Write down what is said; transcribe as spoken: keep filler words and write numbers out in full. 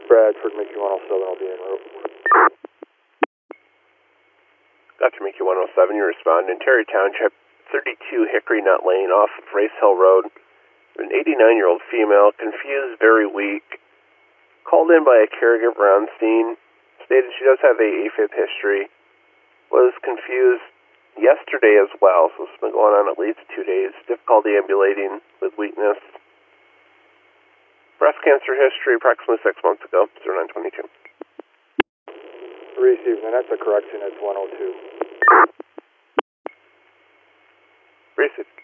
Bradford, Mickey one oh seven, I'll be en route. Doctor Mickey one oh seven, you respond in Terry Township, thirty-two Hickory Nut Lane off of Race Hill Road. An eighty-nine-year-old female, confused, very weak, called in by a caregiver on scene, stated she does have a AFib history, was confused yesterday as well, so it's been going on at least two days, difficulty ambulating with weakness. Breast cancer history approximately six months ago, zero nine twenty-two. Received, and that's a correction, it's one oh two. Received.